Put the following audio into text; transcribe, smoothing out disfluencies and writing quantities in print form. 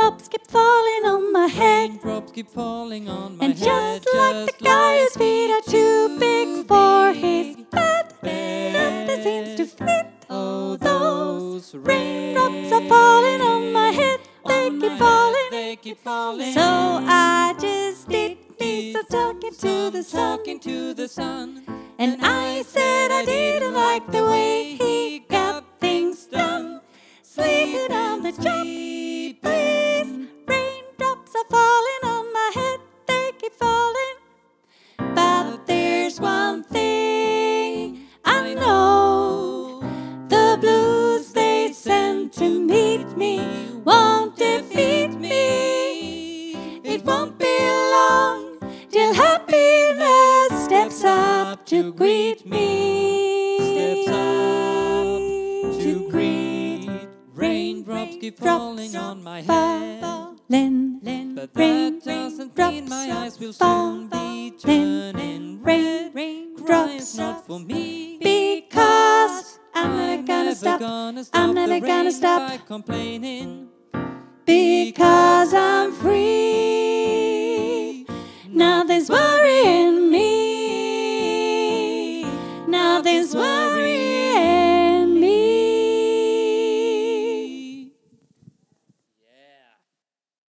Raindrops keep falling on my head. Raindrops keep falling on my And head. just like the guy whose feet are too big for his bed, nothing seems to fit. Oh, those Raindrops are falling on my head. They keep falling. They keep falling. So I just did me some talking to the sun. Talking to the sun. And I said I didn't like the way he got things done. Sleeping on the job, please. Raindrops are falling on my head. They keep falling. But there's one thing I know. The blues they send to meet me won't defeat me. It won't be long till happiness steps up to greet me. Steps up to greet. Raindrops keep falling on my head. But that doesn't mean my eyes will soon be turning red. Crying's not for me. Because I'm never gonna stop. I'm never gonna stop. By complaining. Because I'm free. Nothing's worrying me. Nothing's worrying me.